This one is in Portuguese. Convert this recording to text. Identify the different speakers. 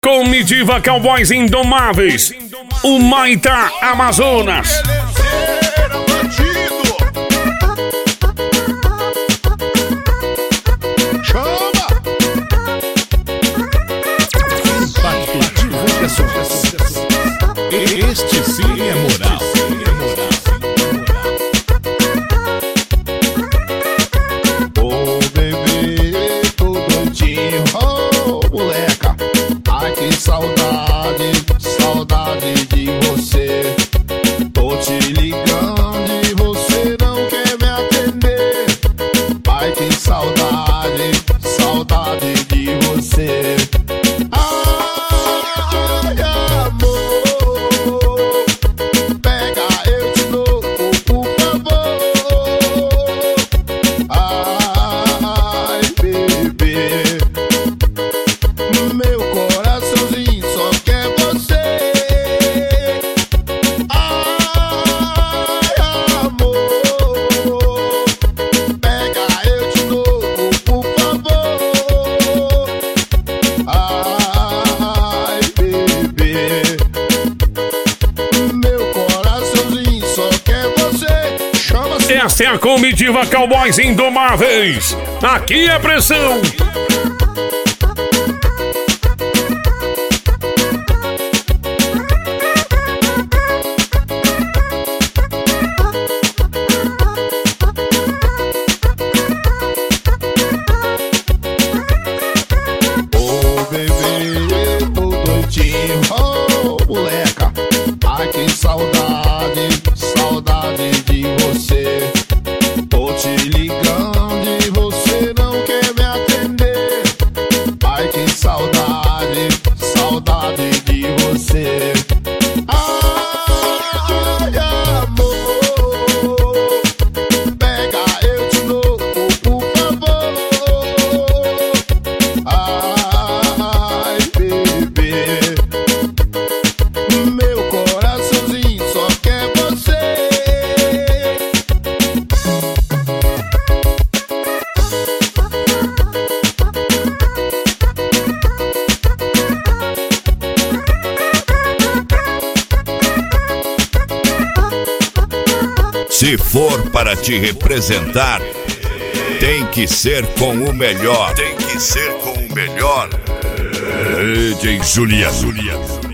Speaker 1: Comitiva Cowboys Indomáveis, o Maitá Amazonas.
Speaker 2: Este sim é moral.
Speaker 3: Ô bebê, tô doidinho, ô moleca. Ai que saudade, saudade de você. Tô te ligando e você não quer me atender. Ai que saudade, saudade de você.
Speaker 1: Essa é a Comitiva Cowboys Indomáveis. Aqui é pressão.
Speaker 3: Ô bebê, tô doidinho, ô moleca. Ai que saudade, saudade de você. Tô te ligando e você não quer me atender. Ai que saudade, saudade de você. Ai amor, pega eu de novo, por favor. Ai bebê, meu coraçãozinho só quer você.
Speaker 2: Se for para te representar, tem que ser com o melhor. Tem que ser com o melhor. DJ Julia.